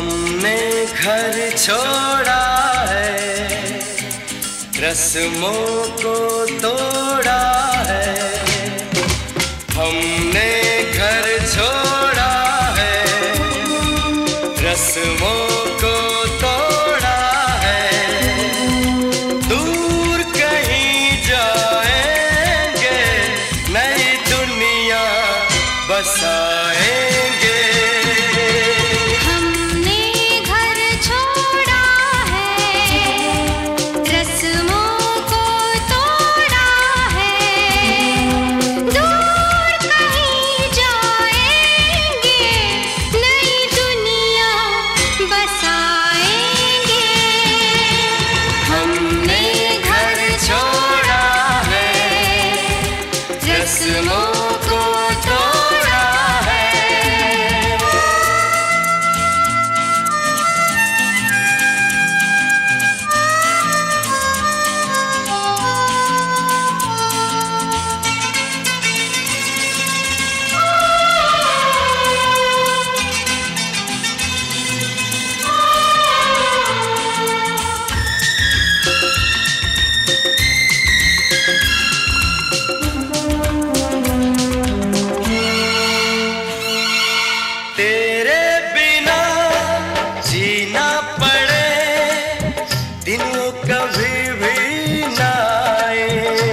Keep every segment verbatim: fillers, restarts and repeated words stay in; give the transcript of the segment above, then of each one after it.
हमने घर छोड़ा है, रस्मों को तोड़ा है। हमने घर छोड़ा है, रस्मों को तोड़ा है। दूर कहीं जाएंगे, नई दुनिया बसाएंगे। कभी भी ना आए,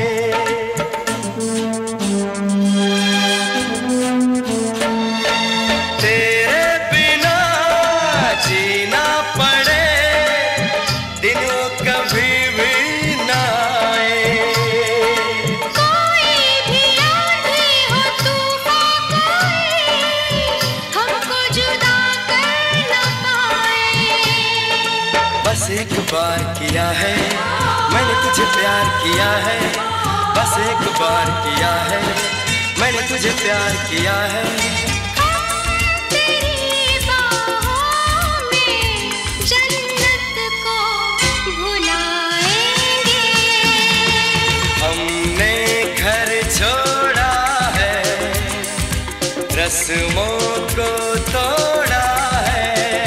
तेरे बिना जीना पड़े, दिन कभी भी ना आए। कोई भी आंधी हो तूफान कोई हमको जुदा कर न पाए। बस एक बार किया है मैंने तुझे प्यार किया है, बस एक बार किया है मैंने तुझे प्यार किया है। तेरी बाहों में जन्नत को भुलाएंगे। हमने घर छोड़ा है, रस्मों को तोड़ा है।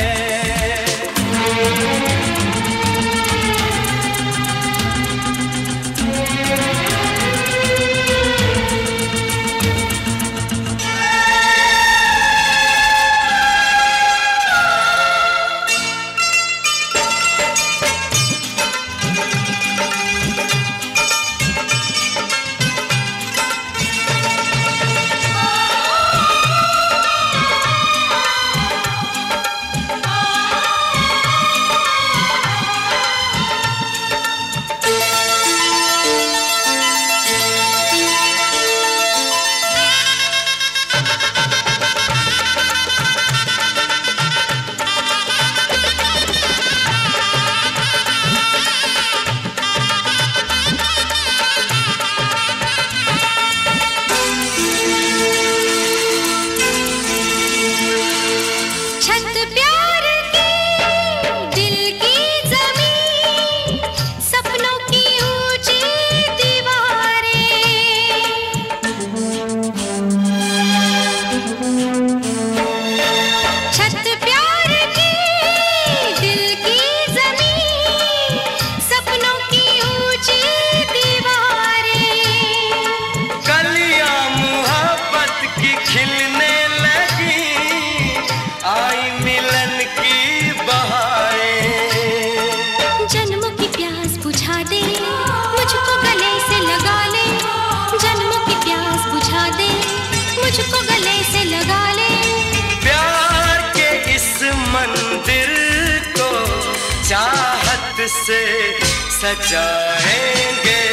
मुझको गले से लगा ले, प्यार के इस मंदिर को चाहत से सजाएंगे।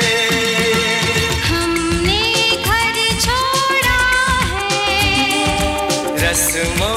हमने घर छोड़ा है, रस्मों